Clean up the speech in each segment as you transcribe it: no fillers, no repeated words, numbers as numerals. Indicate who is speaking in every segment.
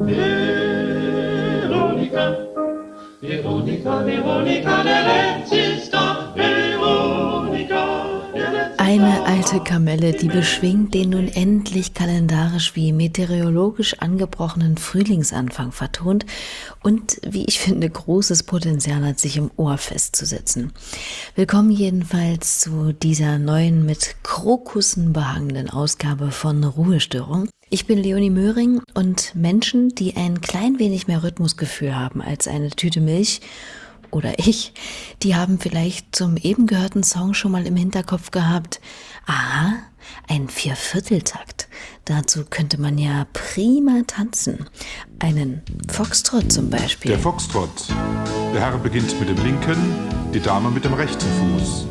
Speaker 1: Veronica, Veronica, Veronica, der Lenz ist da. Veronica, der Lenz ist da.
Speaker 2: Eine alte Kamelle, die beschwingt den nun endlich kalendarisch wie meteorologisch angebrochenen Frühlingsanfang vertont und, wie ich finde, großes Potenzial hat, sich im Ohr festzusetzen. Willkommen jedenfalls zu dieser neuen, mit Krokussen behangenen Ausgabe von Ruhestörung. Ich bin Leonie Möhring und Menschen, die ein klein wenig mehr Rhythmusgefühl haben als eine Tüte Milch oder ich, die haben vielleicht zum eben gehörten Song schon mal im Hinterkopf gehabt, aha, ein Viervierteltakt. Dazu könnte man ja prima tanzen. Einen Foxtrott zum Beispiel.
Speaker 3: Der Foxtrott. Der Herr beginnt mit dem linken, die Dame mit dem rechten Fuß.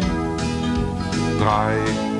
Speaker 3: 3,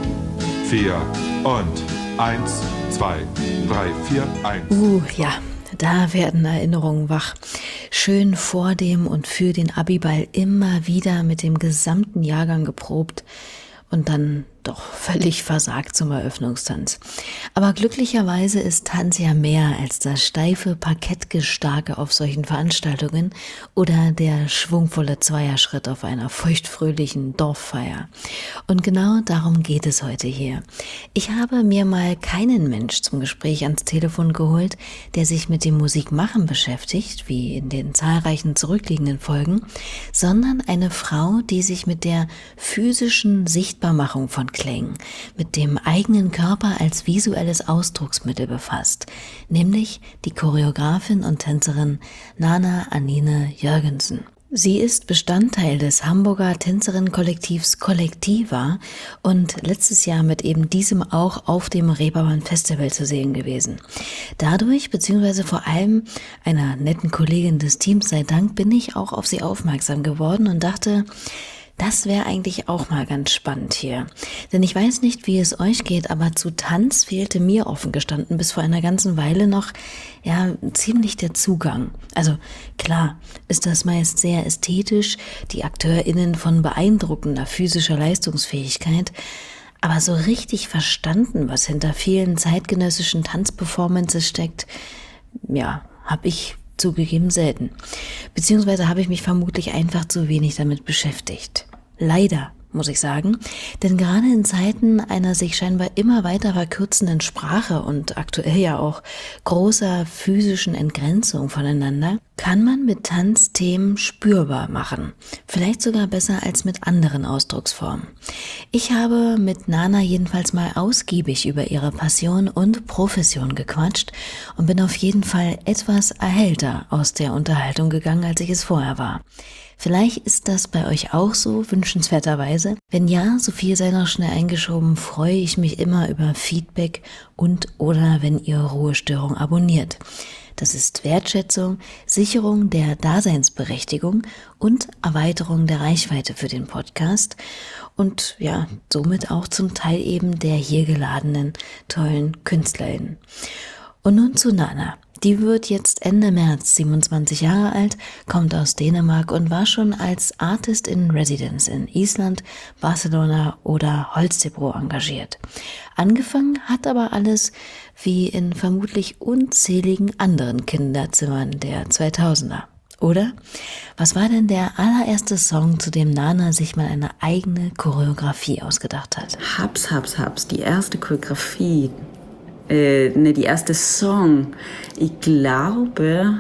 Speaker 3: 4 und 1, 2, 3, 4, 1.
Speaker 2: Ja, da werden Erinnerungen wach. Schön vor dem und für den Abiball immer wieder mit dem gesamten Jahrgang geprobt und dann doch völlig versagt zum Eröffnungstanz. Aber glücklicherweise ist Tanz ja mehr als das steife Parkettgestarke auf solchen Veranstaltungen oder der schwungvolle Zweierschritt auf einer feuchtfröhlichen Dorffeier. Und genau darum geht es heute hier. Ich habe mir mal keinen Mensch zum Gespräch ans Telefon geholt, der sich mit dem Musikmachen beschäftigt, wie in den zahlreichen zurückliegenden Folgen, sondern eine Frau, die sich mit der physischen Sichtbarmachung von Klängen, mit dem eigenen Körper als visuelles Ausdrucksmittel befasst, nämlich die Choreografin und Tänzerin Nana Anine Jørgensen. Sie ist Bestandteil des Hamburger Tänzerinnenkollektivs Kollektiva und letztes Jahr mit eben diesem auch auf dem Reeperbahn Festival zu sehen gewesen. Dadurch, beziehungsweise vor allem einer netten Kollegin des Teams sei Dank, bin ich auch auf sie aufmerksam geworden und dachte, das wäre eigentlich auch mal ganz spannend hier. Denn ich weiß nicht, wie es euch geht, aber zu Tanz fehlte mir offen gestanden bis vor einer ganzen Weile noch, ziemlich der Zugang. Also klar ist das meist sehr ästhetisch, die AkteurInnen von beeindruckender physischer Leistungsfähigkeit, aber so richtig verstanden, was hinter vielen zeitgenössischen Tanzperformances steckt, habe ich zugegeben selten. Beziehungsweise habe ich mich vermutlich einfach zu wenig damit beschäftigt. Leider, muss ich sagen, denn gerade in Zeiten einer sich scheinbar immer weiter verkürzenden Sprache und aktuell ja auch großer physischen Entgrenzung voneinander, kann man mit Tanz Themen spürbar machen. Vielleicht sogar besser als mit anderen Ausdrucksformen. Ich habe mit Nana jedenfalls mal ausgiebig über ihre Passion und Profession gequatscht und bin auf jeden Fall etwas erhellter aus der Unterhaltung gegangen, als ich es vorher war. Vielleicht ist das bei euch auch so, wünschenswerterweise. Wenn ja, so viel sei noch schnell eingeschoben, freue ich mich immer über Feedback und oder wenn ihr Ruhestörung abonniert. Das ist Wertschätzung, Sicherung der Daseinsberechtigung und Erweiterung der Reichweite für den Podcast und somit auch zum Teil eben der hier geladenen tollen KünstlerInnen. Und nun zu Nana. Die wird jetzt Ende März 27 Jahre alt, kommt aus Dänemark und war schon als Artist in Residence in Island, Barcelona oder Holstebro engagiert. Angefangen hat aber alles wie in vermutlich unzähligen anderen Kinderzimmern der 2000er. Oder? Was war denn der allererste Song, zu dem Nana sich mal eine eigene Choreografie ausgedacht hat?
Speaker 4: Haps. Die erste Choreografie. Die erste Song. Ich glaube,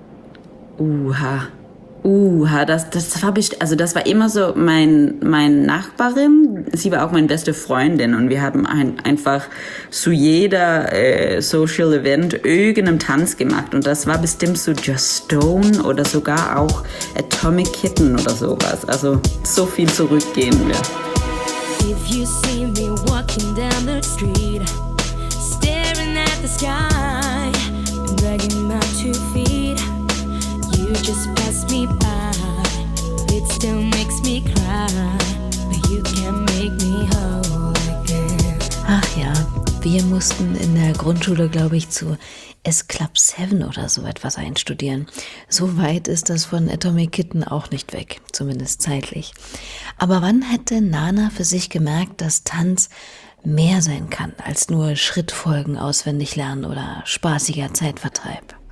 Speaker 4: das war das war immer so mein Nachbarin. Sie war auch meine beste Freundin und wir haben einfach zu jeder Social Event irgendeinen Tanz gemacht und das war bestimmt so Just Stone oder sogar auch Atomic Kitten oder sowas. Also so viel zurückgehen wir.
Speaker 5: If you see me walking down the street, staring at the sky, and dragging my 2 feet, you just pass me by. It still makes me cry, but you can make me whole again.
Speaker 2: Ach ja, wir mussten in der Grundschule, glaube ich, zu S-Club 7 oder so etwas einstudieren. So weit ist das von Atomic Kitten auch nicht weg, zumindest zeitlich. Aber wann hätte Nana für sich gemerkt, dass Tanz mehr sein kann als nur Schrittfolgen auswendig lernen oder spaßiger Zeitvertreib?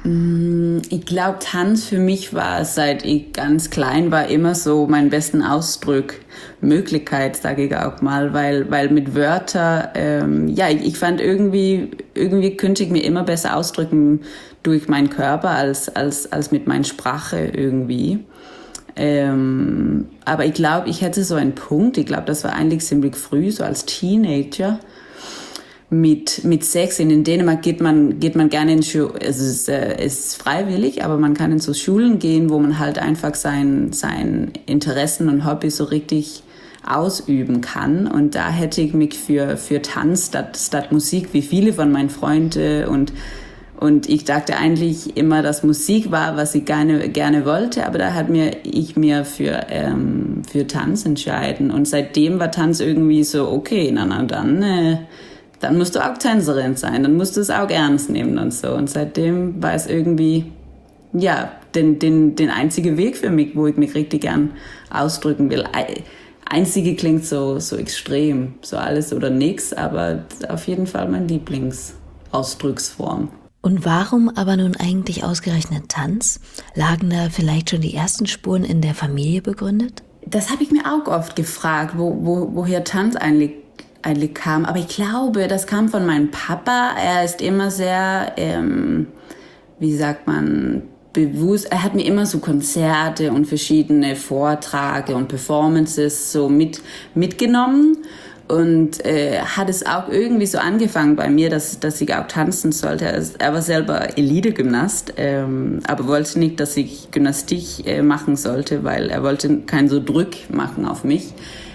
Speaker 4: Ich glaube, Tanz für mich war, seit ich ganz klein war, immer so mein besten Ausdruckmöglichkeit, sage ich auch mal, weil mit Wörtern, ich fand irgendwie könnte ich mir immer besser ausdrücken durch meinen Körper als mit meiner Sprache irgendwie. Aber ich glaube, ich hätte so einen Punkt, ich glaube, das war eigentlich ziemlich früh, so als Teenager. Mit 6 in Dänemark geht man gerne in Schulen, es ist freiwillig, aber man kann in so Schulen gehen, wo man halt einfach sein Interessen und Hobbys so richtig ausüben kann. Und da hätte ich mich für Tanz statt Musik, wie viele von meinen Freunden und ich dachte eigentlich immer, dass Musik war, was ich gerne wollte, aber da ich mir für Tanz entschieden. Und seitdem war Tanz irgendwie so, okay, dann musst du auch Tänzerin sein, dann musst du es auch ernst nehmen und so. Und seitdem war es irgendwie, den einzigen Weg für mich, wo ich mich richtig gern ausdrücken will. Einzige klingt so extrem, so alles oder nichts, aber auf jeden Fall meine Lieblingsausdrucksform.
Speaker 2: Und warum aber nun eigentlich ausgerechnet Tanz? Lagen da vielleicht schon die ersten Spuren in der Familie begründet?
Speaker 4: Das habe ich mir auch oft gefragt, woher Tanz eigentlich kam. Aber ich glaube, das kam von meinem Papa. Er ist immer sehr, bewusst. Er hat mir immer so Konzerte und verschiedene Vorträge und Performances so mitgenommen. Und hat es auch irgendwie so angefangen bei mir, dass ich auch tanzen sollte. Er war selber Elite-Gymnast, aber wollte nicht, dass ich Gymnastik machen sollte, weil er wollte keinen so Druck machen auf mich.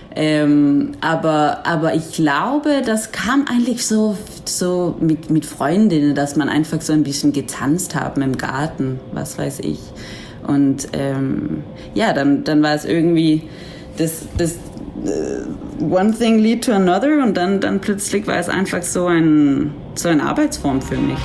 Speaker 4: Aber ich glaube, das kam eigentlich so mit Freundinnen, dass man einfach so ein bisschen getanzt haben im Garten, was weiß ich. Und dann war es irgendwie das one thing lead to another und dann plötzlich war es einfach so eine Arbeitsform für mich.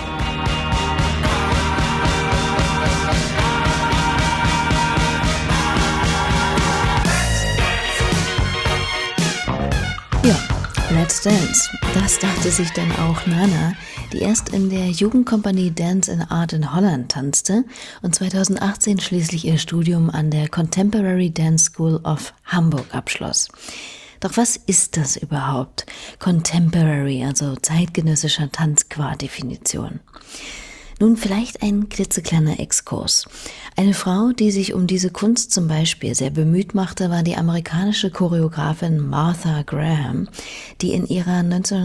Speaker 2: Ja, Let's Dance. Das dachte sich dann auch Nana, die erst in der Jugendkompanie Dance and Art in Holland tanzte und 2018 schließlich ihr Studium an der Contemporary Dance School of Hamburg abschloss. Doch was ist das überhaupt? Contemporary, also zeitgenössischer Tanz qua Definition. Nun vielleicht ein klitzekleiner Exkurs. Eine Frau, die sich um diese Kunst zum Beispiel sehr bemüht machte, war die amerikanische Choreografin Martha Graham, die in ihrer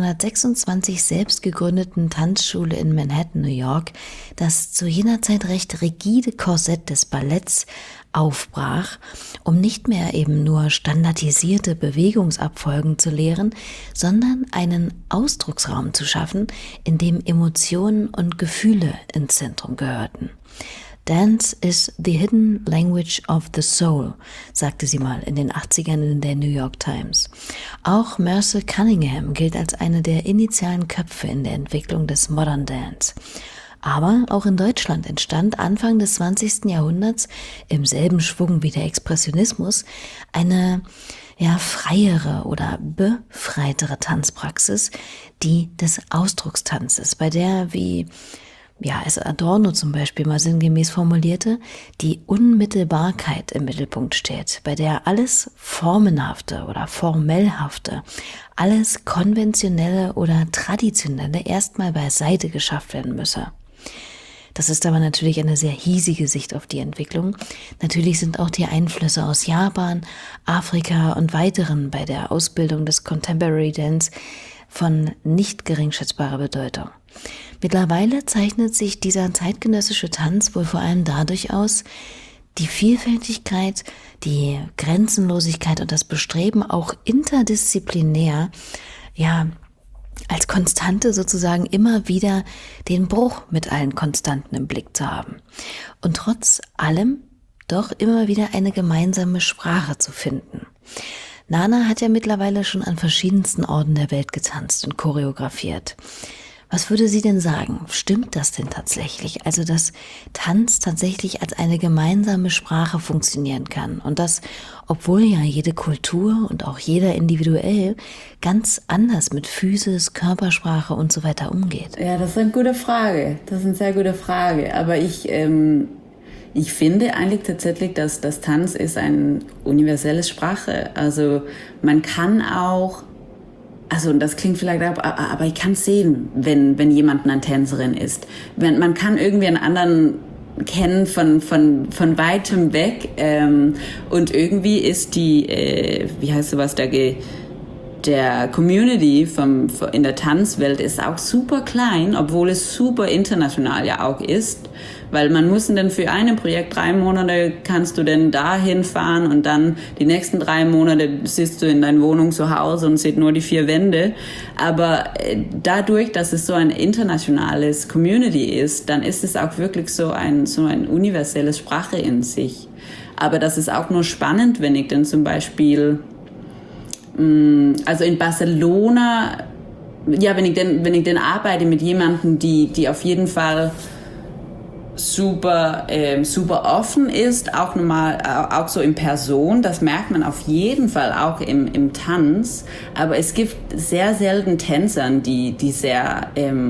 Speaker 2: 1926 selbst gegründeten Tanzschule in Manhattan, New York, das zu jener Zeit recht rigide Korsett des Balletts aufbrach, um nicht mehr eben nur standardisierte Bewegungsabfolgen zu lehren, sondern einen Ausdrucksraum zu schaffen, in dem Emotionen und Gefühle ins Zentrum gehörten. Dance is the hidden language of the soul, sagte sie mal in den 80ern in der New York Times. Auch Merce Cunningham gilt als eine der initialen Köpfe in der Entwicklung des Modern Dance. Aber auch in Deutschland entstand Anfang des 20. Jahrhunderts im selben Schwung wie der Expressionismus eine freiere oder befreitere Tanzpraxis, die des Ausdruckstanzes, bei der, wie es Adorno zum Beispiel mal sinngemäß formulierte, die Unmittelbarkeit im Mittelpunkt steht, bei der alles Formenhafte oder Formellhafte, alles Konventionelle oder Traditionelle erstmal beiseite geschafft werden müsse. Das ist aber natürlich eine sehr hiesige Sicht auf die Entwicklung. Natürlich sind auch die Einflüsse aus Japan, Afrika und weiteren bei der Ausbildung des Contemporary Dance von nicht geringschätzbarer Bedeutung. Mittlerweile zeichnet sich dieser zeitgenössische Tanz wohl vor allem dadurch aus, die Vielfältigkeit, die Grenzenlosigkeit und das Bestreben, auch interdisziplinär, als Konstante sozusagen immer wieder den Bruch mit allen Konstanten im Blick zu haben. Und trotz allem doch immer wieder eine gemeinsame Sprache zu finden. Nana hat ja mittlerweile schon an verschiedensten Orten der Welt getanzt und choreografiert. Was würde sie denn sagen? Stimmt das denn tatsächlich? Also, dass Tanz tatsächlich als eine gemeinsame Sprache funktionieren kann und das, obwohl ja jede Kultur und auch jeder individuell ganz anders mit Physis, Körpersprache und so weiter umgeht.
Speaker 4: Ja, das ist eine gute Frage. Das ist eine sehr gute Frage. Aber ich finde eigentlich tatsächlich, dass das Tanz ist eine universelle Sprache. Also man kann auch, also das klingt vielleicht, aber ich kann sehen, wenn jemand eine Tänzerin ist. Man kann irgendwie einen anderen kennen von weitem weg. Und irgendwie ist die, wie heißt sowas, der Community in der Tanzwelt ist auch super klein, obwohl es super international ja auch ist. Weil man muss dann für ein Projekt 3 Monate kannst du dann dahin fahren und dann die nächsten 3 Monate sitzt du in deiner Wohnung zu Hause und siehst nur die 4 Wände. Aber dadurch, dass es so ein internationales Community ist, dann ist es auch wirklich so eine universelle Sprache in sich. Aber das ist auch nur spannend, wenn ich dann zum Beispiel, also in Barcelona, ja, wenn ich dann arbeite mit jemandem, die auf jeden Fall super offen ist, auch so in Person. Das merkt man auf jeden Fall auch im Tanz. Aber es gibt sehr selten Tänzern, die sehr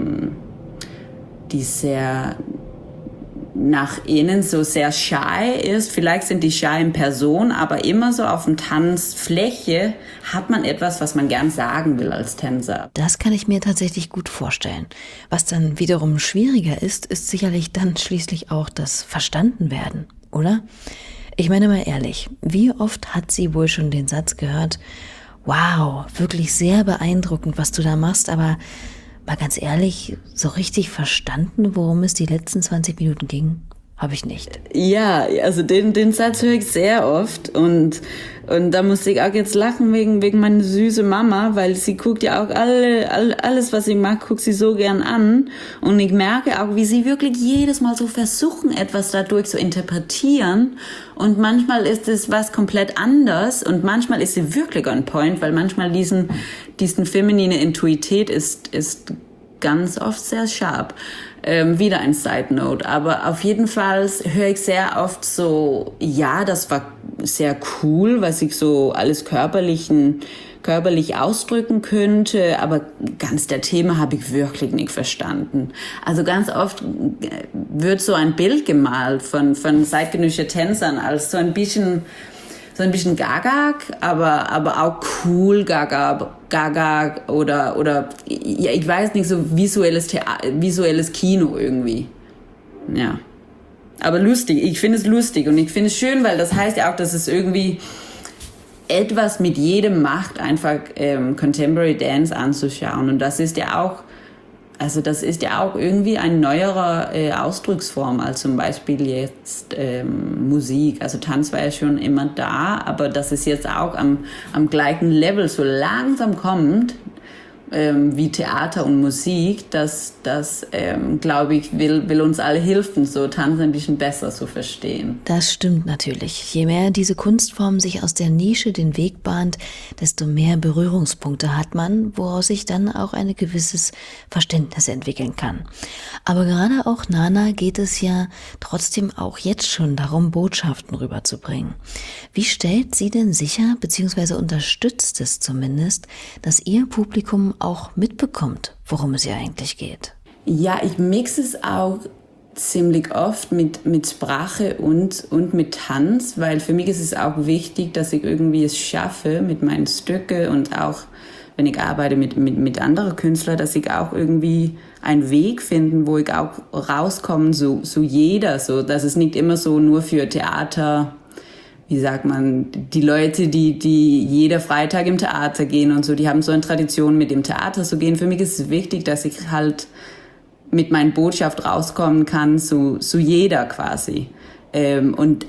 Speaker 4: nach innen so sehr shy ist. Vielleicht sind die shy in Person, aber immer so auf der Tanzfläche hat man etwas, was man gern sagen will als Tänzer.
Speaker 2: Das kann ich mir tatsächlich gut vorstellen. Was dann wiederum schwieriger ist sicherlich dann schließlich auch das Verstandenwerden, oder? Ich meine mal ehrlich, wie oft hat sie wohl schon den Satz gehört, wow, wirklich sehr beeindruckend, was du da machst, aber mal ganz ehrlich, so richtig verstanden, worum es die letzten 20 Minuten ging, habe ich nicht.
Speaker 4: Ja, also den Satz höre ich sehr oft und da musste ich auch jetzt lachen wegen meiner süßen Mama, weil sie guckt ja auch alles, was ich mag, guckt sie so gern an und ich merke auch, wie sie wirklich jedes Mal so versuchen, etwas dadurch zu interpretieren und manchmal ist es was komplett anders und manchmal ist sie wirklich on point, weil manchmal diesen feminine Intuität ist ganz oft sehr sharp. Wieder ein Side Note, aber auf jeden Fall höre ich sehr oft so, ja, das war sehr cool, was ich so alles körperlich ausdrücken könnte, aber ganz der Thema habe ich wirklich nicht verstanden. Also ganz oft wird so ein Bild gemalt von zeitgenössischen Tänzern als so ein bisschen Gaga, aber auch cool Gaga oder ja, ich weiß nicht, so visuelles Kino irgendwie. Ja. Aber lustig, ich finde es lustig und ich finde es schön, weil das heißt ja auch, dass es irgendwie etwas mit jedem macht, einfach Contemporary Dance anzuschauen und das ist ja auch irgendwie eine neuere Ausdrucksform als zum Beispiel jetzt Musik. Also Tanz war ja schon immer da, aber dass es jetzt auch am gleichen Level so langsam kommt, wie Theater und Musik, das glaube ich, will uns alle helfen, so Tanz ein bisschen besser zu verstehen.
Speaker 2: Das stimmt natürlich. Je mehr diese Kunstform sich aus der Nische den Weg bahnt, desto mehr Berührungspunkte hat man, woraus sich dann auch ein gewisses Verständnis entwickeln kann. Aber gerade auch Nana geht es ja trotzdem auch jetzt schon darum, Botschaften rüberzubringen. Wie stellt sie denn sicher, beziehungsweise unterstützt es zumindest, dass ihr Publikum auch mitbekommt, worum es ihr eigentlich geht?
Speaker 4: Ja, ich mixe es auch ziemlich oft mit Sprache und mit Tanz, weil für mich ist es auch wichtig, dass ich irgendwie es schaffe mit meinen Stücken und auch, wenn ich arbeite mit anderen Künstlern, dass ich auch irgendwie einen Weg finden, wo ich auch rauskomme zu jeder, so, dass es nicht immer so nur für Theater, wie sagt man, die Leute, die jeder Freitag im Theater gehen und so, die haben so eine Tradition, mit dem Theater zu gehen. Für mich ist es wichtig, dass ich halt mit meiner Botschaft rauskommen kann zu jeder quasi. Und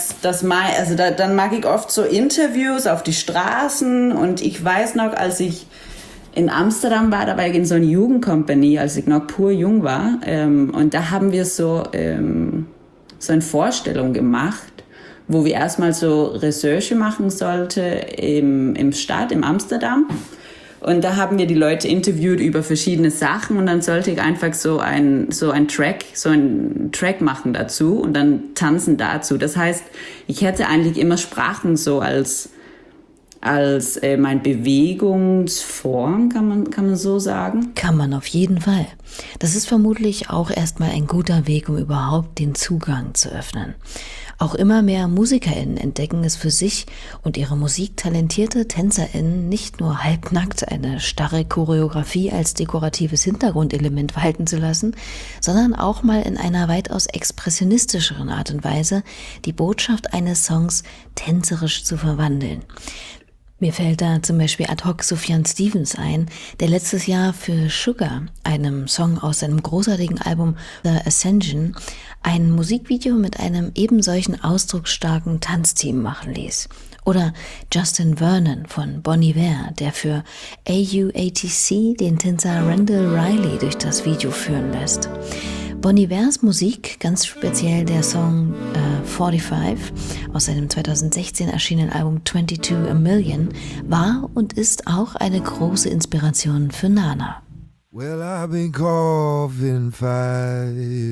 Speaker 4: dann mag ich oft so Interviews auf die Straßen und ich weiß noch, als ich in Amsterdam war, da war ich in so einer Jugendcompany, als ich noch pur jung war, und da haben wir so eine Vorstellung gemacht, wo wir erstmal so Recherche machen sollten im Stadt, in Amsterdam. Und da haben wir die Leute interviewt über verschiedene Sachen und dann sollte ich einfach so ein Track machen dazu und dann tanzen dazu. Das heißt, ich hätte eigentlich immer Sprachen so als meine Bewegungsform, kann man so sagen?
Speaker 2: Kann man auf jeden Fall. Das ist vermutlich auch erstmal ein guter Weg, um überhaupt den Zugang zu öffnen. Auch immer mehr MusikerInnen entdecken es für sich und ihre musiktalentierte TänzerInnen nicht nur halbnackt eine starre Choreografie als dekoratives Hintergrundelement walten zu lassen, sondern auch mal in einer weitaus expressionistischeren Art und Weise die Botschaft eines Songs tänzerisch zu verwandeln. Mir fällt da zum Beispiel ad hoc Sufjan Stevens ein, der letztes Jahr für Sugar, einem Song aus seinem großartigen Album The Ascension, ein Musikvideo mit einem ebensolchen ausdrucksstarken Tanzteam machen ließ. Oder Justin Vernon von Bon Iver, der für AUATC den Tänzer Randall Riley durch das Video führen lässt. Bon Ivers Musik, ganz speziell der Song 45 aus seinem 2016 erschienenen Album 22 A Million, war und ist auch eine große Inspiration für Nana.
Speaker 6: Well, I've been caught in fire.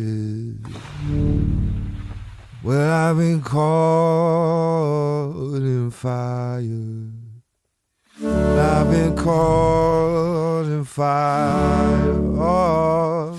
Speaker 6: Well, I've been caught in fire. I've been caught in fire. Oh.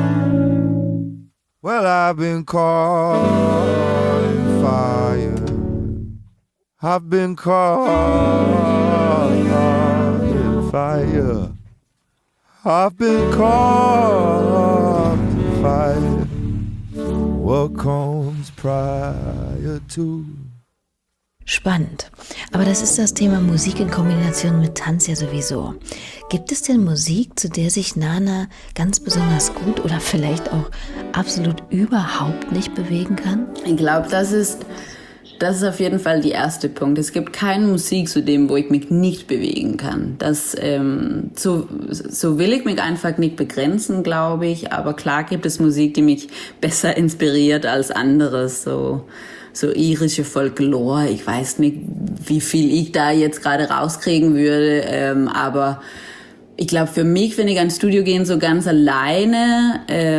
Speaker 6: Well, I've been caught in fire. I've been caught in fire. I've been caught in fire. What comes prior to?
Speaker 2: Spannend. Aber das ist das Thema Musik in Kombination mit Tanz ja sowieso. Gibt es denn Musik, zu der sich Nana ganz besonders gut oder vielleicht auch absolut überhaupt nicht bewegen kann?
Speaker 4: Ich glaube, das ist auf jeden Fall der erste Punkt. Es gibt keine Musik zu dem, wo ich mich nicht bewegen kann. So will ich mich einfach nicht begrenzen, glaube ich. Aber klar gibt es Musik, die mich besser inspiriert als anderes. So irische Folklore. Ich weiß nicht, wie viel ich da jetzt gerade rauskriegen würde. Aber ich glaube, für mich, wenn ich ans Studio gehe, so ganz alleine,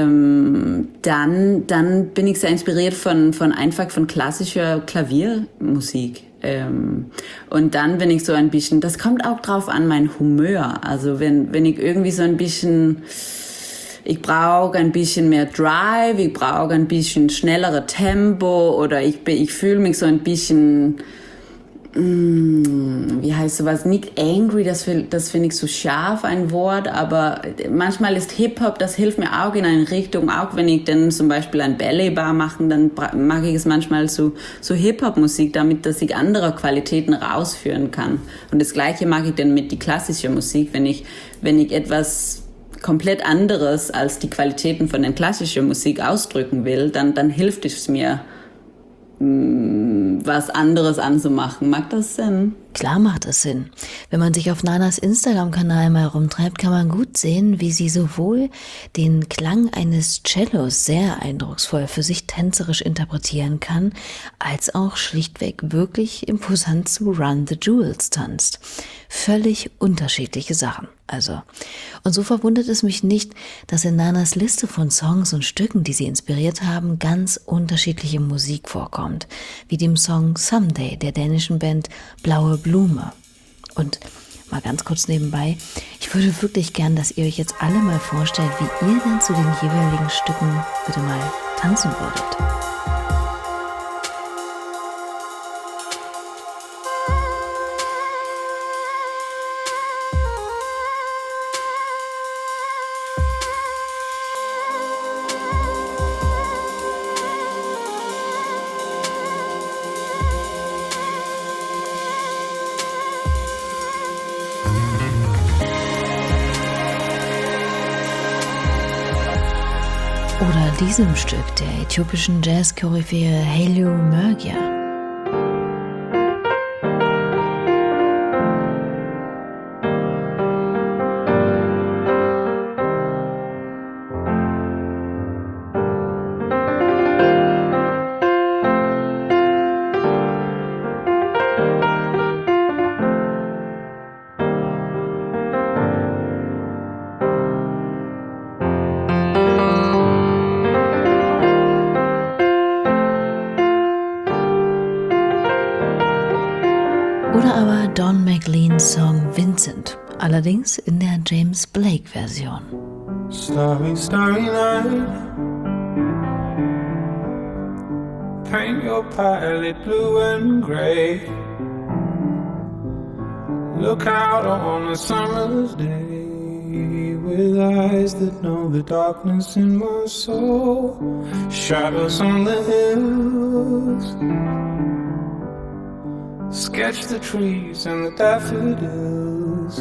Speaker 4: dann bin ich sehr inspiriert von klassischer Klaviermusik. Und dann, wenn ich so ein bisschen, das kommt auch drauf an, mein Humör. Also wenn ich irgendwie so ein bisschen, ich brauche ein bisschen mehr Drive, ich brauche ein bisschen schnellere Tempo oder ich fühle mich so ein bisschen, wie heißt sowas, nicht angry, das finde ich so scharf ein Wort, aber manchmal ist Hip-Hop, das hilft mir auch in eine Richtung, auch wenn ich dann zum Beispiel ein Ballet-Bar mache, dann mag ich es manchmal so Hip-Hop-Musik, damit dass ich andere Qualitäten rausführen kann. Und das Gleiche mag ich dann mit die klassische Musik, wenn ich etwas komplett anderes als die Qualitäten von der klassischen Musik ausdrücken will, dann hilft es mir, was anderes anzumachen. Mag das Sinn?
Speaker 2: Klar macht es Sinn. Wenn man sich auf Nanas Instagram-Kanal mal rumtreibt, kann man gut sehen, wie sie sowohl den Klang eines Cellos sehr eindrucksvoll für sich tänzerisch interpretieren kann, als auch schlichtweg wirklich imposant zu Run the Jewels tanzt. Völlig unterschiedliche Sachen. Und so verwundert es mich nicht, dass in Nanas Liste von Songs und Stücken, die sie inspiriert haben, ganz unterschiedliche Musik vorkommt, wie dem Song Someday der dänischen Band Blaue Blume. Und mal ganz kurz nebenbei, ich würde wirklich gern, dass ihr euch jetzt alle mal vorstellt, wie ihr denn zu den jeweiligen Stücken bitte mal tanzen würdet. Oder diesem Stück der äthiopischen Jazz-Koryphäe Haile Mergia. Don McLeans Song Vincent, allerdings in der James Blake-Version.
Speaker 7: Starry, starry night. Paint your palette blue and grey. Look out on a summer's day with eyes that know the darkness in my soul. Shadows on the hills. Sketch the trees and the daffodils.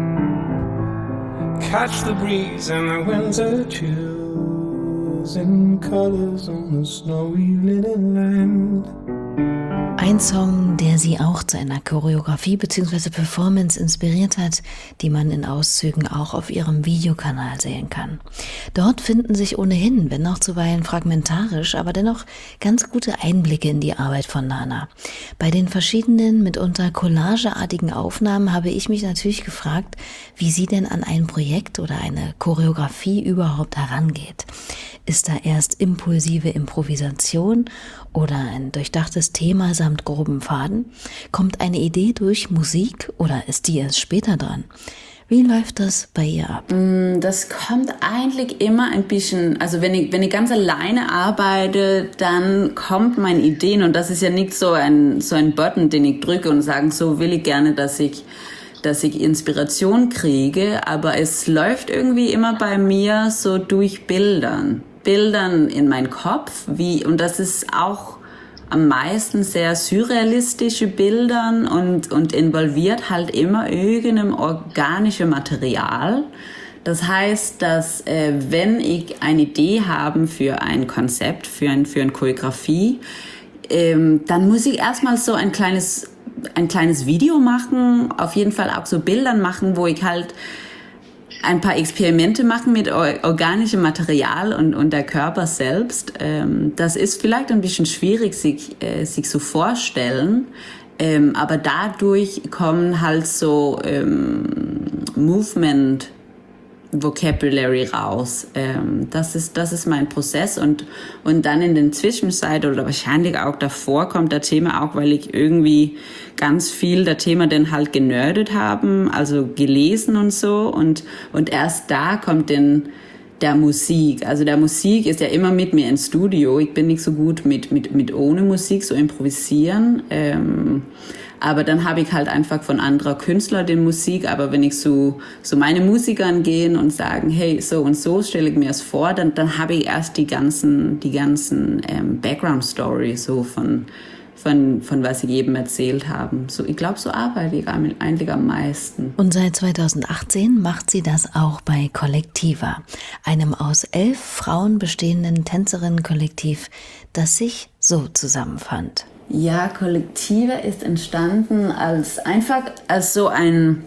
Speaker 7: Catch the breeze and the winter chills in colors on the snowy linen land.
Speaker 2: Ein Song, der sie auch zu einer Choreografie bzw. Performance inspiriert hat, die man in Auszügen auch auf ihrem Videokanal sehen kann. Dort finden sich ohnehin, wenn auch zuweilen fragmentarisch, aber dennoch ganz gute Einblicke in die Arbeit von Nana. Bei den verschiedenen, mitunter collageartigen Aufnahmen habe ich mich natürlich gefragt, wie sie denn an ein Projekt oder eine Choreografie überhaupt herangeht. Ist da erst impulsive Improvisation oder ein durchdachtes Thema samt groben Faden? Kommt eine Idee durch Musik oder ist die erst später dran? Wie läuft das bei ihr ab?
Speaker 4: Das kommt eigentlich immer ein bisschen, also wenn ich ganz alleine arbeite, dann kommt meine Ideen und das ist ja nicht so ein Button, den ich drücke und sage, so will ich gerne, dass ich Inspiration kriege, aber es läuft irgendwie immer bei mir so durch Bildern in meinen Kopf, und das ist auch am meisten sehr surrealistische Bildern und involviert halt immer irgendein organisches Material. Das heißt, dass wenn ich eine Idee habe für ein Konzept, für eine Choreografie, dann muss ich erstmal so ein kleines Video machen, auf jeden Fall auch so Bildern machen, wo ich halt ein paar Experimente machen mit organischem Material und der Körper selbst. Das ist vielleicht ein bisschen schwierig, sich so vorstellen, aber dadurch kommen halt so Movement Vocabulary raus. Das ist mein Prozess und dann in den Zwischenzeit oder wahrscheinlich auch davor kommt das Thema auch, weil ich irgendwie ganz viel das Thema dann halt genördet haben, also gelesen und so und erst da kommt dann der Musik. Also der Musik ist ja immer mit mir ins Studio. Ich bin nicht so gut mit ohne Musik, so improvisieren. Aber dann habe ich halt einfach von anderer Künstler die Musik. Aber wenn ich so meine Musikern gehen und sagen, hey, so und so stelle ich mir es vor, dann habe ich erst die ganzen Background Story so von was ich eben erzählt habe. So, ich glaube, so arbeite ich eigentlich am meisten.
Speaker 2: Und seit 2018 macht sie das auch bei Kollektiva, einem aus 11 Frauen bestehenden Tänzerinnenkollektiv, das sich so zusammenfand.
Speaker 4: Ja, Kollektiva ist entstanden als so ein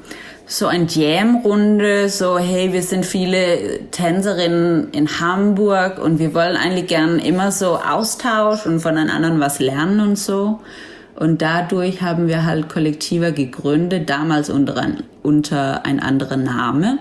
Speaker 4: Jam-Runde, so hey, wir sind viele Tänzerinnen in Hamburg und wir wollen eigentlich gern immer so Austausch und voneinander was lernen und so. Und dadurch haben wir halt Kollektiva gegründet, damals unter ein anderer Name.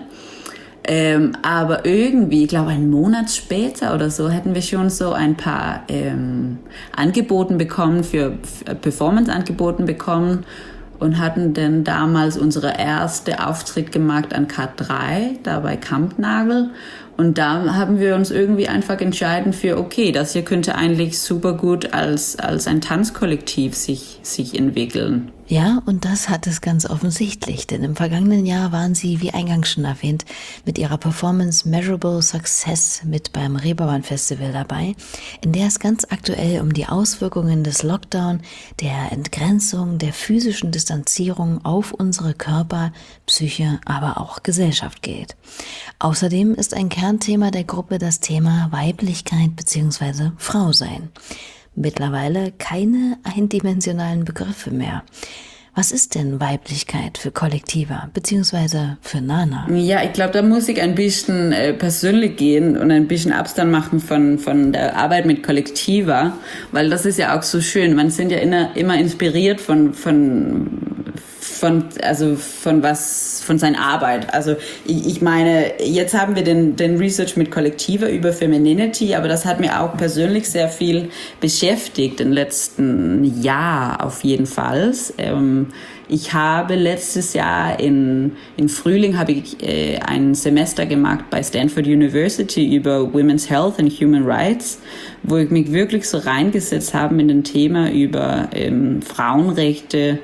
Speaker 4: Aber irgendwie, ich glaube, einen Monat später oder so, hätten wir schon so ein paar Angeboten bekommen, für Performance-Angeboten bekommen und hatten dann damals unsere erste Auftritt gemacht an K3, da bei Kampnagel. Und da haben wir uns irgendwie einfach entschieden für, okay, das hier könnte eigentlich super gut als ein Tanzkollektiv sich entwickeln.
Speaker 2: Ja, und das hat es ganz offensichtlich, denn im vergangenen Jahr waren sie, wie eingangs schon erwähnt, mit ihrer Performance Measurable Success mit beim Reeperbahn Festival dabei, in der es ganz aktuell um die Auswirkungen des Lockdown, der Entgrenzung, der physischen Distanzierung auf unsere Körper, Psyche, aber auch Gesellschaft geht. Außerdem ist ein Kernthema der Gruppe das Thema Weiblichkeit bzw. Frausein. Mittlerweile keine eindimensionalen Begriffe mehr. Was ist denn Weiblichkeit für Kollektiva bzw. für Nana? Ja,
Speaker 4: ich glaube, da muss ich ein bisschen persönlich gehen und ein bisschen Abstand machen von der Arbeit mit Kollektiva, weil das ist ja auch so schön. Man sind ja immer inspiriert von von seiner Arbeit. Also ich meine, jetzt haben wir den Research mit Kollektiva über Femininity, aber das hat mir auch persönlich sehr viel beschäftigt im letzten Jahr auf jeden Fall. Ich habe letztes Jahr im Frühling habe ich ein Semester gemacht bei Stanford University über Women's Health and Human Rights, wo ich mich wirklich so reingesetzt habe in den Thema über Frauenrechte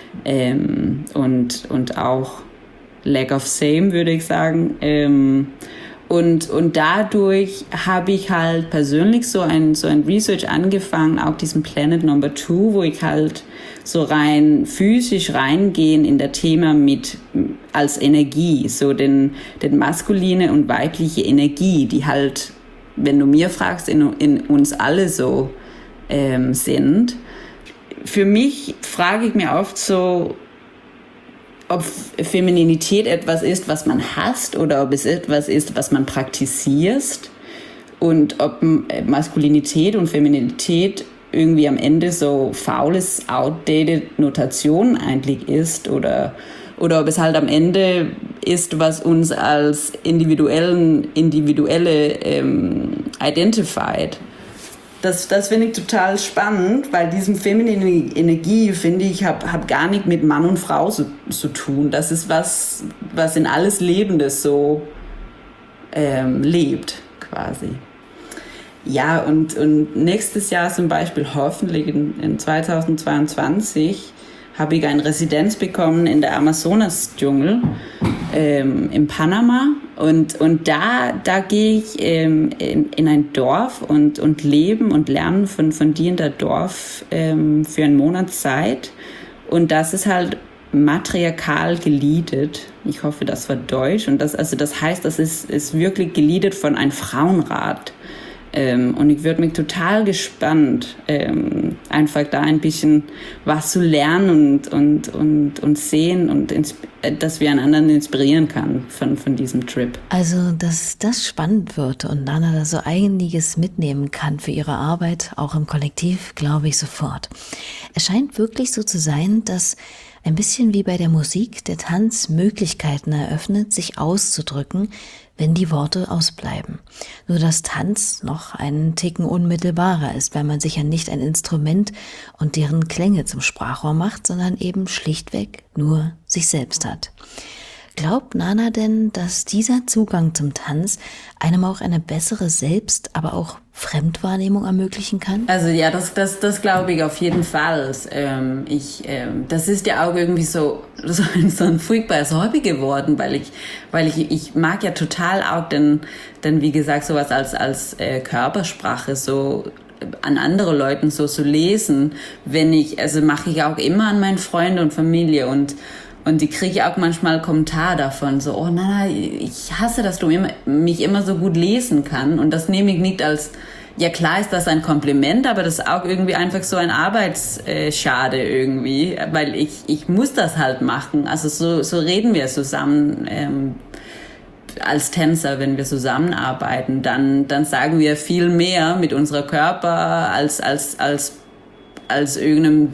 Speaker 4: und auch Lack of Same, würde ich sagen. Und dadurch habe ich halt persönlich so ein Research angefangen, auch diesen Planet Number 2, wo ich halt so rein physisch reingehen in das Thema mit als Energie, so den maskuline und weibliche Energie, die halt, wenn du mir fragst, in uns alle so sind. Für mich frage ich mir oft so, ob Femininität etwas ist, was man hasst, oder ob es etwas ist, was man praktiziert, und ob Maskulinität und Feminität irgendwie am Ende so faules, outdated Notation eigentlich ist, oder ob es halt am Ende ist, was uns als individuelle identified. Das finde ich total spannend, weil diese feminine Energie, finde ich, hab gar nicht mit Mann und Frau zu tun. Das ist was in alles Lebendes so lebt, quasi. Ja, und nächstes Jahr zum Beispiel, hoffentlich in 2022, habe ich eine Residenz bekommen in der Amazonas-Dschungel in Panama. Und da gehe ich in ein Dorf und leben und lernen von dir in der Dorf für einen Monat Zeit. Und das ist halt matriarchal geleadet. Ich hoffe, das war Deutsch. Und das heißt, das ist wirklich geleadet von einem Frauenrat. Und ich würde mich total gespannt, einfach da ein bisschen was zu lernen und sehen und dass wir einander inspirieren kann von diesem Trip.
Speaker 2: Also, dass das spannend wird und Nana da so einiges mitnehmen kann für ihre Arbeit, auch im Kollektiv, glaube ich sofort. Es scheint wirklich so zu sein, dass ein bisschen wie bei der Musik der Tanz Möglichkeiten eröffnet, sich auszudrücken, wenn die Worte ausbleiben. Nur dass Tanz noch einen Ticken unmittelbarer ist, weil man sich ja nicht ein Instrument und deren Klänge zum Sprachrohr macht, sondern eben schlichtweg nur sich selbst hat. Glaubt Nana denn, dass dieser Zugang zum Tanz einem auch eine bessere Selbst-, aber auch Fremdwahrnehmung ermöglichen kann?
Speaker 4: Also ja, das glaube ich auf jeden Fall. Das ist ja auch irgendwie so ein furchtbares Hobby geworden, weil ich mag ja total auch dann wie gesagt sowas als Körpersprache so an andere Leuten so zu lesen, mache ich auch immer an meine Freunde und Familie und die kriege auch manchmal Kommentare davon, so, oh Nana, ich hasse, dass du mich immer so gut lesen kannst. Und das nehme ich nicht als, ja klar ist das ein Kompliment, aber das ist auch irgendwie einfach so ein Arbeitsschade irgendwie, weil ich muss das halt machen. Also so reden wir zusammen als Tänzer, wenn wir zusammenarbeiten. Dann sagen wir viel mehr mit unserem Körper als irgendeinem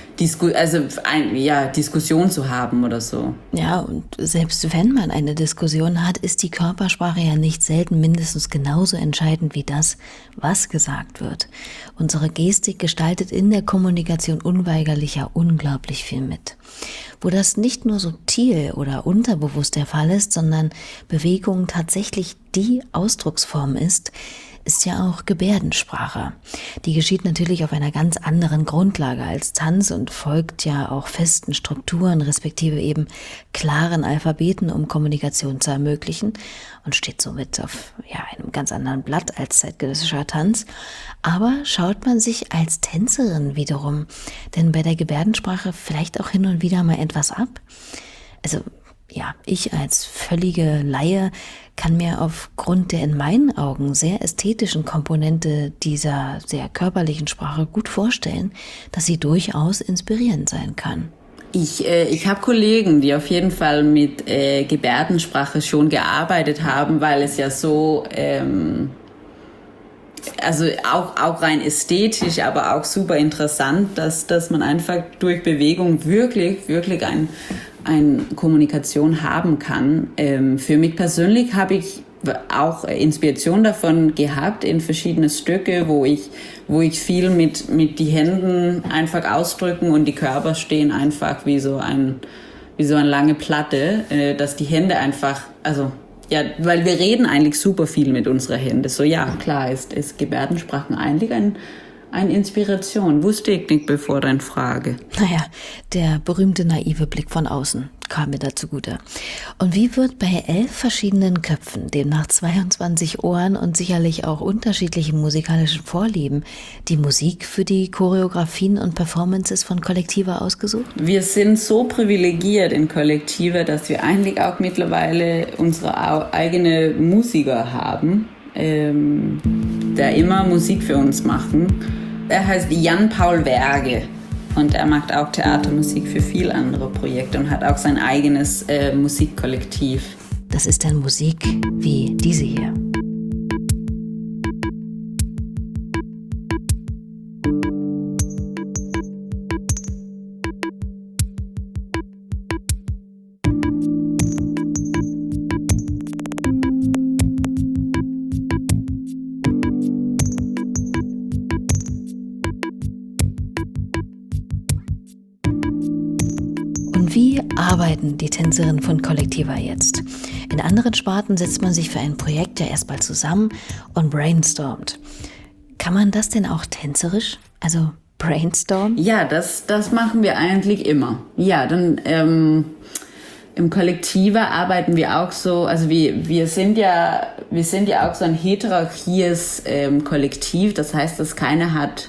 Speaker 4: Diskussion zu haben oder so.
Speaker 2: Ja, und selbst wenn man eine Diskussion hat, ist die Körpersprache ja nicht selten mindestens genauso entscheidend wie das, was gesagt wird. Unsere Gestik gestaltet in der Kommunikation unweigerlich ja unglaublich viel mit. Wo das nicht nur subtil oder unterbewusst der Fall ist, sondern Bewegung tatsächlich die Ausdrucksform ist ja auch Gebärdensprache. Die geschieht natürlich auf einer ganz anderen Grundlage als Tanz und folgt ja auch festen Strukturen, respektive eben klaren Alphabeten, um Kommunikation zu ermöglichen und steht somit auf einem ganz anderen Blatt als zeitgenössischer Tanz. Aber schaut man sich als Tänzerin wiederum denn bei der Gebärdensprache vielleicht auch hin und wieder mal etwas ab? Also ich als völlige Laie kann mir aufgrund der in meinen Augen sehr ästhetischen Komponente dieser sehr körperlichen Sprache gut vorstellen, dass sie durchaus inspirierend sein kann.
Speaker 4: Ich habe Kollegen, die auf jeden Fall mit Gebärdensprache schon gearbeitet haben, weil es ja so also auch rein ästhetisch, aber auch super interessant, dass man einfach durch Bewegung wirklich eine Kommunikation haben kann. Für mich persönlich habe ich auch Inspiration davon gehabt in verschiedene Stücke, wo ich viel mit die Händen einfach ausdrücken und die Körper stehen einfach wie so eine lange Platte, dass die Hände einfach, also ja, weil wir reden eigentlich super viel mit unseren Händen. So ja, klar ist Gebärdensprachen eigentlich eine Inspiration. Wusste ich nicht bevor deine Frage.
Speaker 2: Naja, der berühmte naive Blick von außen kam mir da zugute. Und wie wird bei 11 verschiedenen Köpfen, demnach 22 Ohren und sicherlich auch unterschiedlichen musikalischen Vorlieben, die Musik für die Choreografien und Performances von Kollektiva ausgesucht?
Speaker 4: Wir sind so privilegiert in Kollektiva, dass wir eigentlich auch mittlerweile unsere eigene Musiker haben, der immer Musik für uns machen. Er heißt Jan-Paul Verge und er macht auch Theatermusik für viele andere Projekte und hat auch sein eigenes Musikkollektiv.
Speaker 2: Das ist dann Musik wie diese hier. Wie arbeiten die Tänzerinnen von Kollektiva jetzt? In anderen Sparten setzt man sich für ein Projekt ja erstmal zusammen und brainstormt. Kann man das denn auch tänzerisch? Also brainstormen?
Speaker 4: Ja, das machen wir eigentlich immer. Ja, dann im Kollektiva arbeiten wir auch so, also wir sind ja auch so ein hierarchies Kollektiv, das heißt, dass keiner hat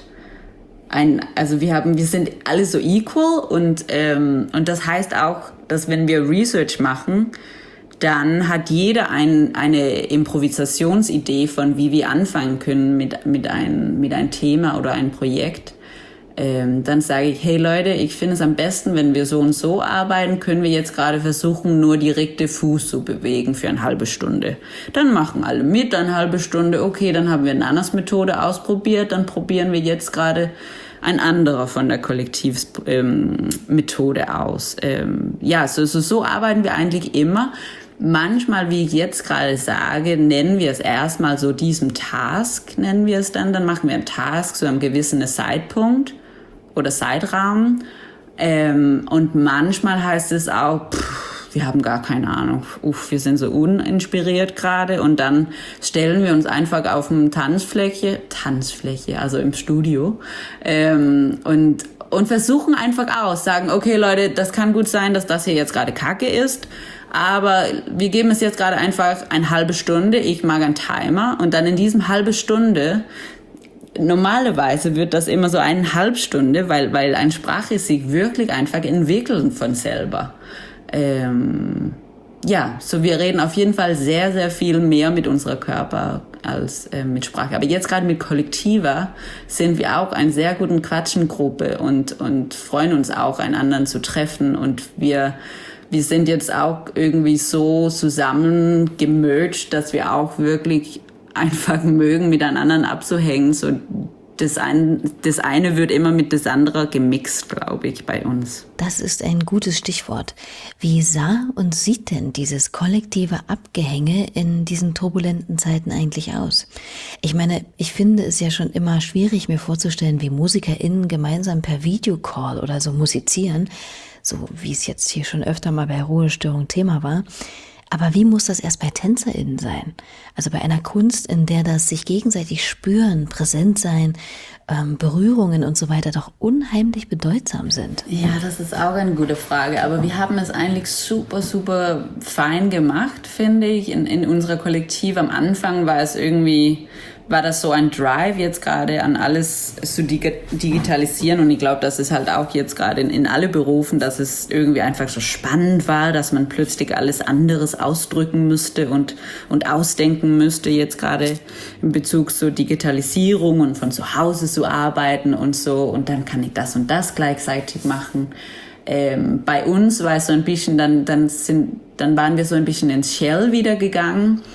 Speaker 4: wir sind alle so equal und das heißt auch, dass wenn wir Research machen, dann hat jeder eine Improvisationsidee von wie wir anfangen können mit einem Thema oder einem Projekt. Dann sage ich, hey Leute, ich finde es am besten, wenn wir so und so arbeiten, können wir jetzt gerade versuchen, nur die rechte Fuß zu bewegen für eine halbe Stunde. Dann machen alle mit, eine halbe Stunde, okay, dann haben wir eine andere Methode ausprobiert, dann probieren wir jetzt gerade ein anderer von der Kollektivmethode aus. So arbeiten wir eigentlich immer. Manchmal, wie ich jetzt gerade sage, nennen wir es erstmal so diesen Task, nennen wir es dann machen wir einen Task zu einem gewissen Zeitpunkt oder Zeitrahmen. Und manchmal heißt es auch, wir haben gar keine Ahnung, wir sind so uninspiriert gerade und dann stellen wir uns einfach auf eine Tanzfläche, also im Studio und versuchen einfach aus, sagen, okay Leute, das kann gut sein, dass das hier jetzt gerade Kacke ist, aber wir geben es jetzt gerade einfach eine halbe Stunde, ich mag einen Timer und dann in diesem halbe Stunde, normalerweise wird das immer so eine halbe Stunde, weil eine Sprache sich wirklich einfach entwickelt von selber. So wir reden auf jeden Fall sehr, sehr viel mehr mit unserer Körper als mit Sprache. Aber jetzt gerade mit Kollektiva sind wir auch eine sehr gute Quatschengruppe und freuen uns auch, einander zu treffen. Und wir sind jetzt auch irgendwie so zusammen gemerged, dass wir auch wirklich einfach mögen, miteinander abzuhängen. So das eine wird immer mit das andere gemixt, glaube ich, bei uns.
Speaker 2: Das ist ein gutes Stichwort. Wie sah und sieht denn dieses kollektive Abgehänge in diesen turbulenten Zeiten eigentlich aus? Ich meine, ich finde es ja schon immer schwierig, mir vorzustellen, wie MusikerInnen gemeinsam per Videocall oder so musizieren, so wie es jetzt hier schon öfter mal bei Ruhestörung Thema war. Aber wie muss das erst bei TänzerInnen sein? Also bei einer Kunst, in der das sich gegenseitig spüren, präsent sein, Berührungen und so weiter doch unheimlich bedeutsam sind.
Speaker 4: Ja, das ist auch eine gute Frage. Aber wir haben es eigentlich super, super fein gemacht, finde ich. In unserer Kollektiv am Anfang war das so ein Drive jetzt gerade an alles zu digitalisieren und ich glaube, das ist halt auch jetzt gerade in alle Berufen, dass es irgendwie einfach so spannend war, dass man plötzlich alles anderes ausdrücken müsste und ausdenken müsste jetzt gerade in Bezug zur Digitalisierung und von zu Hause zu arbeiten und so und dann kann ich das und das gleichzeitig machen. Bei uns war es so ein bisschen, dann waren wir so ein bisschen ins Shell wieder gegangen.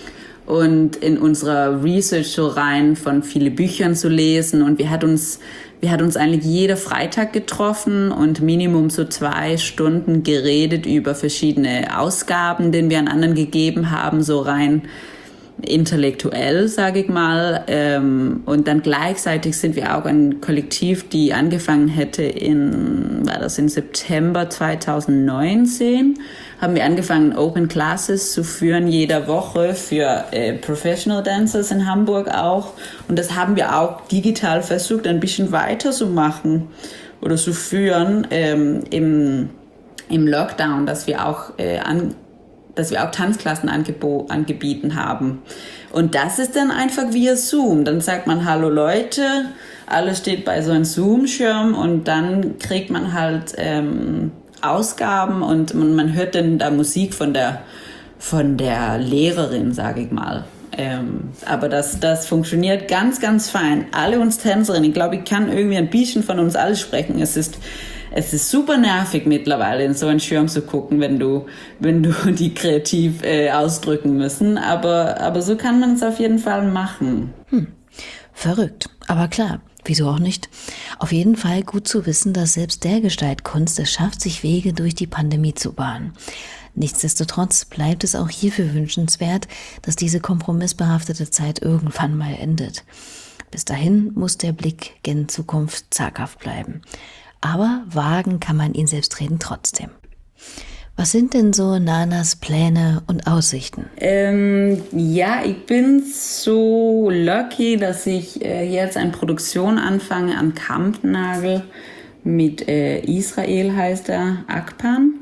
Speaker 4: und in unserer Research so rein von vielen Büchern zu lesen. Und wir hat uns eigentlich jeden Freitag getroffen und Minimum so 2 Stunden geredet über verschiedene Ausgaben, die wir an anderen gegeben haben, so rein intellektuell, sage ich mal. Und dann gleichzeitig sind wir auch ein Kollektiv, die angefangen hätte im September 2019, haben wir angefangen, Open Classes zu führen, jede Woche für Professional Dancers in Hamburg auch. Und das haben wir auch digital versucht, ein bisschen weiter zu machen oder zu führen im Lockdown, dass wir auch Tanzklassen angeboten haben. Und das ist dann einfach via Zoom. Dann sagt man, hallo Leute, alles steht bei so einem Zoom-Schirm und dann kriegt man halt Ausgaben und man hört dann da Musik von der Lehrerin, sage ich mal. Aber das funktioniert ganz, ganz fein. Alle uns Tänzerinnen, ich glaube, ich kann irgendwie ein bisschen von uns alle sprechen. Es ist super nervig mittlerweile, in so einen Schirm zu gucken, wenn du die kreativ ausdrücken müssen. Aber so kann man es auf jeden Fall machen.
Speaker 2: Verrückt. Aber klar, wieso auch nicht? Auf jeden Fall gut zu wissen, dass selbst der Gestaltkunst es schafft, sich Wege durch die Pandemie zu bahnen. Nichtsdestotrotz bleibt es auch hierfür wünschenswert, dass diese kompromissbehaftete Zeit irgendwann mal endet. Bis dahin muss der Blick gen Zukunft zaghaft bleiben. Aber wagen kann man ihn selbstredend trotzdem. Was sind denn so Nanas Pläne und Aussichten?
Speaker 4: Ich bin so lucky, dass ich jetzt eine Produktion anfange an Kampnagel mit Israel, heißt er, Akpan.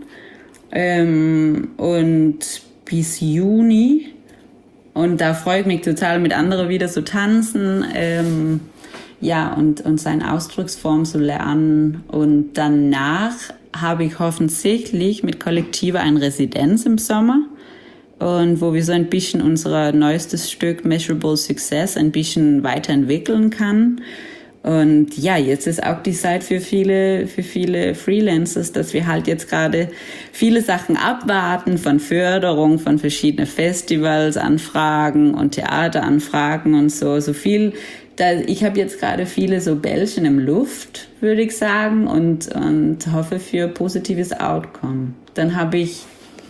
Speaker 4: Und bis Juni. Und da freue ich mich total, mit anderen wieder zu tanzen. Und seine Ausdrucksform zu lernen. Und danach habe ich hoffentlich mit Kollektiva eine Residenz im Sommer. Und wo wir so ein bisschen unser neuestes Stück Measurable Success ein bisschen weiterentwickeln kann. Und ja, jetzt ist auch die Zeit für viele Freelancers, dass wir halt jetzt gerade viele Sachen abwarten von Förderung, von verschiedenen Festivals, Anfragen und Theateranfragen und so viel. Ich habe jetzt gerade viele so Bällchen im Luft, würde ich sagen, und hoffe für positives Outcome. Dann habe ich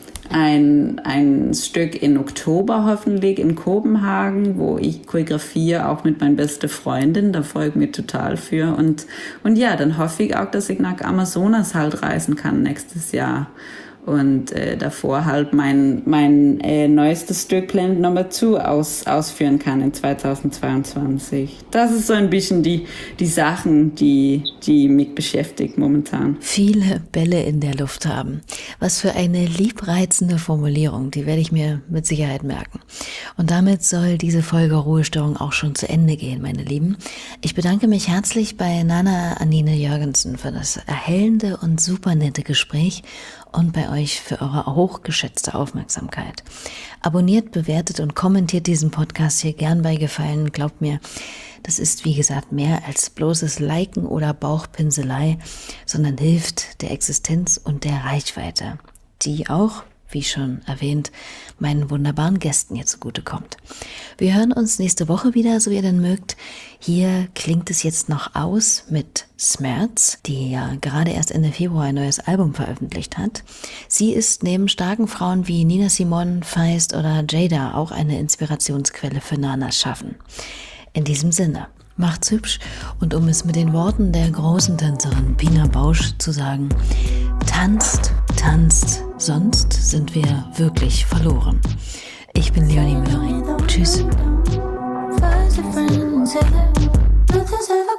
Speaker 4: ein Stück in Oktober hoffentlich in Kopenhagen, wo ich choreografiere, auch mit meiner besten Freundin. Da freue ich mich total für. Und ja, dann hoffe ich auch, dass ich nach Amazonas halt reisen kann nächstes Jahr. Und davor halt mein neuestes Stück Planet Number 2 ausführen kann in 2022. Das ist so ein bisschen die Sachen, die mich beschäftigt momentan.
Speaker 2: Viele Bälle in der Luft haben. Was für eine liebreizende Formulierung, die werde ich mir mit Sicherheit merken. Und damit soll diese Folge Ruhestörung auch schon zu Ende gehen, meine Lieben. Ich bedanke mich herzlich bei Nana Anine Jørgensen für das erhellende und super nette Gespräch und bei euch für eure hochgeschätzte Aufmerksamkeit. Abonniert, bewertet und kommentiert diesen Podcast hier gern bei Gefallen. Glaubt mir, das ist wie gesagt mehr als bloßes Liken oder Bauchpinselei, sondern hilft der Existenz und der Reichweite, die auch, wie schon erwähnt, meinen wunderbaren Gästen hier zugutekommt. Wir hören uns nächste Woche wieder, so ihr denn mögt. Hier klingt es jetzt noch aus mit Smerz, die ja gerade erst Ende Februar ein neues Album veröffentlicht hat. Sie ist neben starken Frauen wie Nina Simone, Feist oder Jada auch eine Inspirationsquelle für Nanas Schaffen. In diesem Sinne, macht's hübsch und um es mit den Worten der großen Tänzerin Pina Bausch zu sagen, tanzt, tanzt, sonst sind wir wirklich verloren. Ich bin Leonie Möhring. Tschüss.